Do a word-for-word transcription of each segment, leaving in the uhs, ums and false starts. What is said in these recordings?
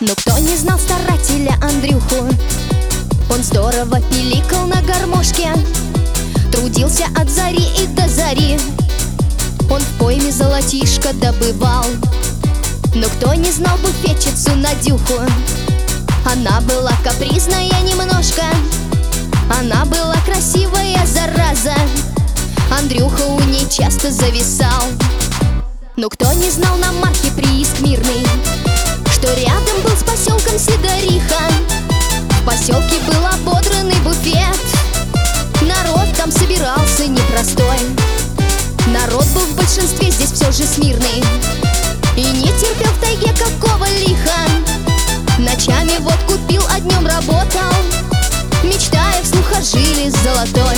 Но кто не знал старателя Андрюху? Он здорово пиликал на гармошке, трудился от зари и до зари. Он в пойме золотишко добывал. Но кто не знал буфетчицу Надюху? Она была капризная немножко, она была красивая зараза. Андрюха у ней часто зависал. Но кто не знал на марке прииск Мирный, что рядом был с поселком Сидориха? В поселке был ободранный буфет, народ там собирался непростой. Народ был в большинстве здесь все же смирный и не терпел в тайге какого лиха. Ночами водку пил, а днем работал, мечтая вслух о жиле золотой.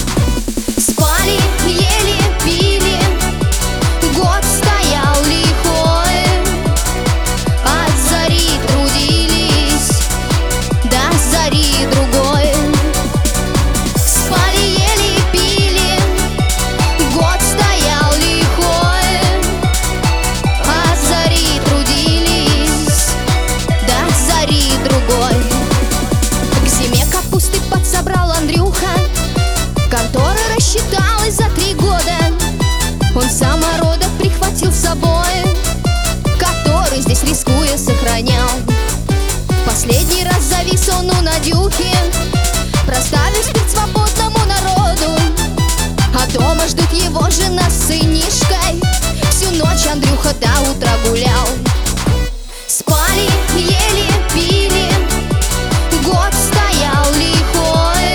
Спали, ели, пили, год стоял лихой, от зари трудились до зари другой. Спали, ели, пили, год стоял лихой, от зари трудились до зари другой. К зиме капусты подсобрал Андрюха, контора рассчиталась за три года. Он самородок прихватил с собой, который здесь рискуя сохранял. Последний раз завис он у Надюхи, проставив спирт свободному народу. А дома ждут его жена с сынишкой, всю ночь Андрюха до утра гулял. Спали, ели, пили, год стоял лихой,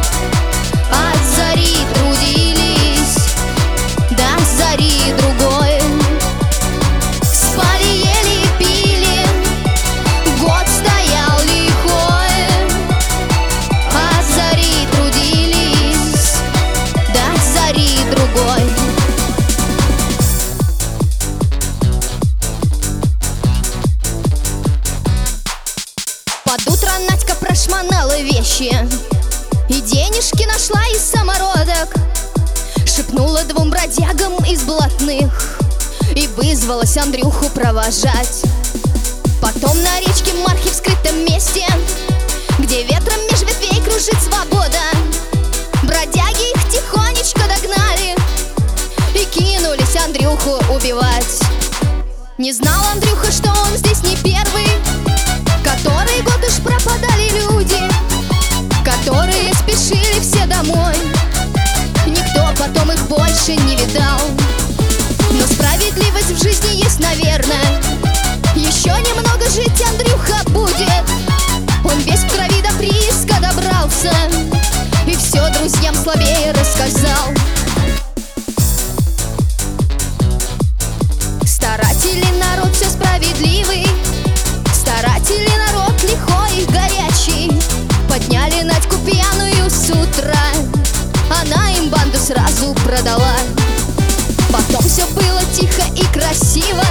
от зари трудились до зари другой. Спали, ели, пили, год стоял лихой, от зари трудились до зари другой. Под утро Надька прошмонала вещи и денежки нашла из самородок. Шепнула двум бродягам из блатных и вызвалась Андрюху провожать. Потом на речке Мархи в скрытом месте, где ветром меж ветвей кружит свобода, бродяги их тихонечко догнали и кинулись Андрюху убивать. Не знал Андрюха, что он здесь не первый, который год уж пропадали люди, которые спешили все домой. Никто потом их больше не видал. Но справедливость в жизни есть, наверное. Еще немного жить Андрюха будет. Он весь в крови до прииска добрался и все друзьям слабее рассказал. Старательный народ все справедливый, старательный народ лихой и горячий. Подняли Надьку пьяную с утра, она им банду сразу продала. Потом все было тихо и красиво,